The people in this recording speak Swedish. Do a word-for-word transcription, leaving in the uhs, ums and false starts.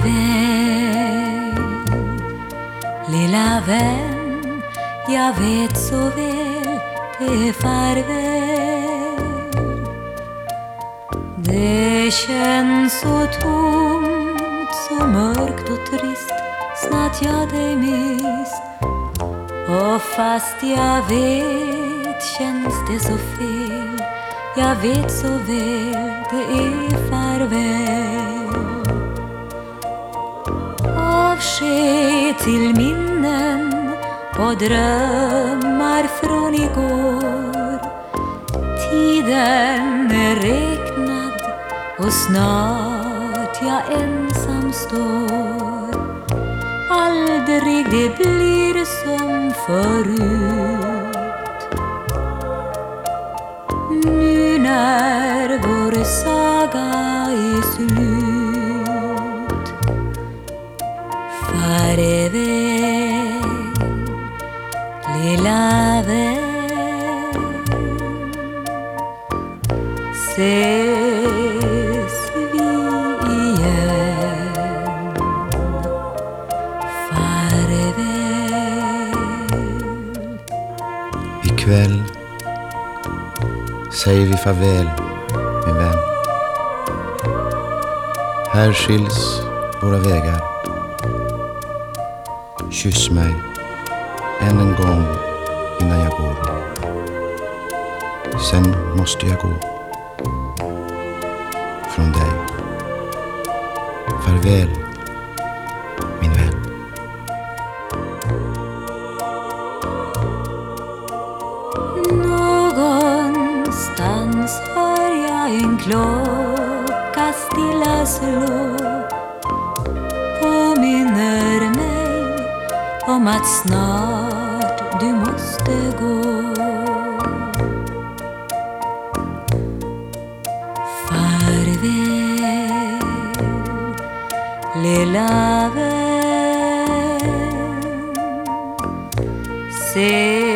Farväl, lilla vän, jag vet så väl det är farväl. Det känns så tomt, så mörkt och trist, snart jag dig mist. Och fast jag vet känns det så fel, jag vet så väl det är farväl. Avsked till minnen och drömmar från igår. Tiden är räknad och snart jag ensam står. Aldrig det blir som förut. Nu när vår saga är slut. Farväl, lilla vän. Ses vi igen. Farväl. Ikväll säger vi farväl, min vän. Här skiljs våra vägar. Kyss mig än en gång innan jag går. Sen måste jag gå från dig. Farväl, min vän. Någonstans hör jag en klocka stilla slå. Påminner mig om att snart du måste gå. Farväl, lilla vän. Se